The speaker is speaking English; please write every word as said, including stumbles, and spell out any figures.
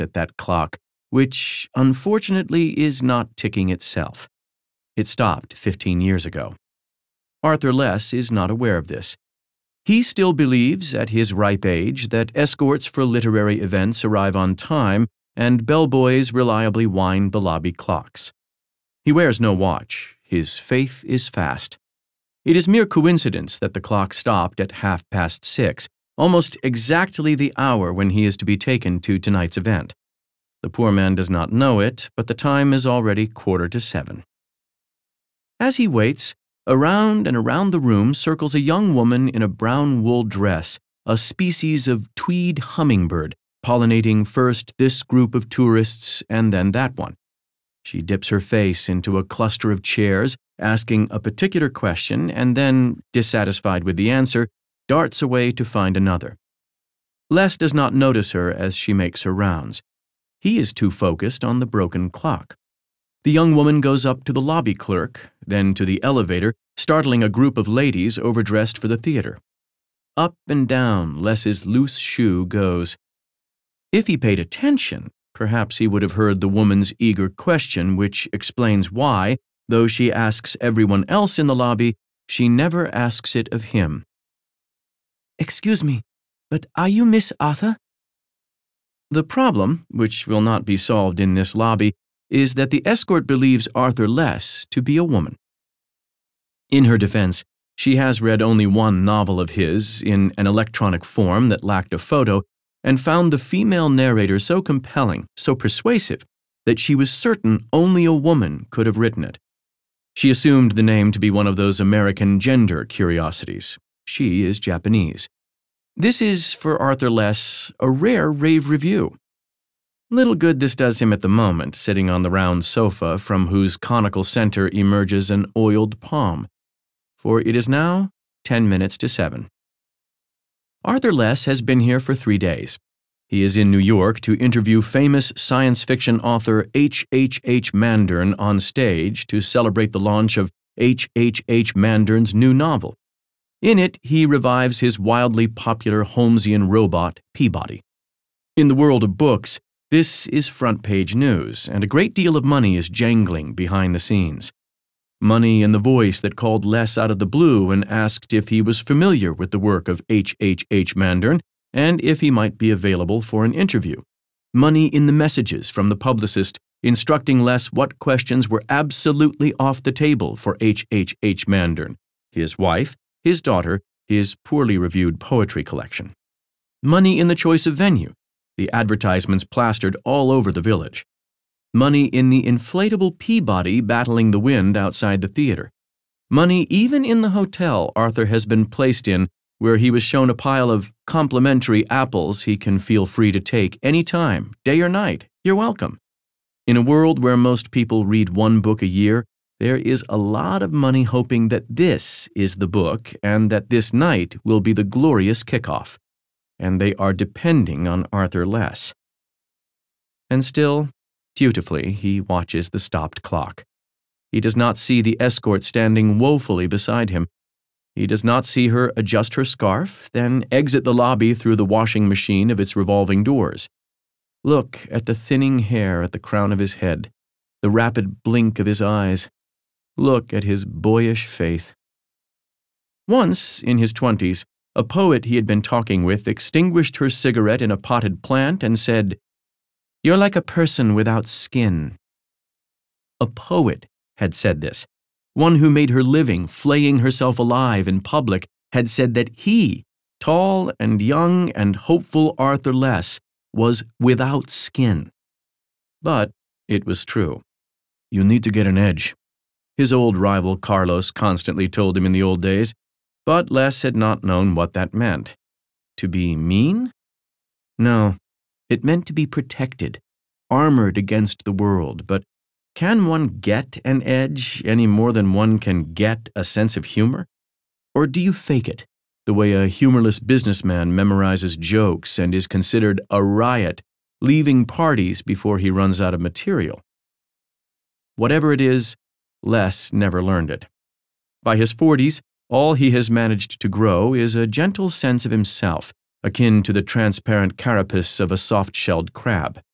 at that clock, which, unfortunately, is not ticking itself. It stopped fifteen years ago. Arthur Less is not aware of this. He still believes, at his ripe age, that escorts for literary events arrive on time and bellboys reliably wind the lobby clocks. He wears no watch. His faith is fast. It is mere coincidence that the clock stopped at half past six, almost exactly the hour when he is to be taken to tonight's event. The poor man does not know it, but the time is already quarter to seven. As he waits, around and around the room circles a young woman in a brown wool dress, a species of tweed hummingbird, pollinating first this group of tourists and then that one. She dips her face into a cluster of chairs, asking a particular question, and then, dissatisfied with the answer, darts away to find another. Les does not notice her as she makes her rounds. He is too focused on the broken clock. The young woman goes up to the lobby clerk, then to the elevator, startling a group of ladies overdressed for the theater. Up and down Les's loose shoe goes. If he paid attention, perhaps he would have heard the woman's eager question, which explains why, though she asks everyone else in the lobby, she never asks it of him. "Excuse me, but are you Miss Arthur?" The problem, which will not be solved in this lobby, is that the escort believes Arthur Less to be a woman. In her defense, she has read only one novel of his in an electronic form that lacked a photo, and found the female narrator so compelling, so persuasive, that she was certain only a woman could have written it. She assumed the name to be one of those American gender curiosities. She is Japanese. This is, for Arthur Less, a rare rave review. Little good this does him at the moment, sitting on the round sofa from whose conical center emerges an oiled palm. For it is now ten minutes to seven. Arthur Less has been here for three days. He is in New York to interview famous science fiction author H H H Mandern on stage to celebrate the launch of H H H Mandern's new novel. In it, he revives his wildly popular Holmesian robot, Peabody. In the world of books, this is front-page news, and a great deal of money is jangling behind the scenes. Money in the voice that called Less out of the blue and asked if he was familiar with the work of H H H Mandern and if he might be available for an interview. Money in the messages from the publicist instructing Less what questions were absolutely off the table for H H H Mandern, his wife, his daughter, his poorly reviewed poetry collection. Money in the choice of venue, the advertisements plastered all over the village. Money in the inflatable Peabody battling the wind outside the theater. Money even in the hotel Arthur has been placed in, where he was shown a pile of complimentary apples he can feel free to take any time, day or night. You're welcome. In a world where most people read one book a year, there is a lot of money hoping that this is the book and that this night will be the glorious kickoff. And they are depending on Arthur Less. And still, dutifully, he watches the stopped clock. He does not see the escort standing woefully beside him. He does not see her adjust her scarf, then exit the lobby through the washing machine of its revolving doors. Look at the thinning hair at the crown of his head, the rapid blink of his eyes. Look at his boyish faith. Once, in his twenties, a poet he had been talking with extinguished her cigarette in a potted plant and said, "You're like a person without skin." A poet had said this. One who made her living flaying herself alive in public had said that he, tall and young and hopeful Arthur Less, was without skin. But it was true. You need to get an edge. His old rival Carlos constantly told him in the old days, but Less had not known what that meant. To be mean? No, it meant to be protected, armored against the world, but can one get an edge any more than one can get a sense of humor? Or do you fake it, the way a humorless businessman memorizes jokes and is considered a riot, leaving parties before he runs out of material? Whatever it is, Less never learned it. By his forties, all he has managed to grow is a gentle sense of himself, akin to the transparent carapace of a soft-shelled crab.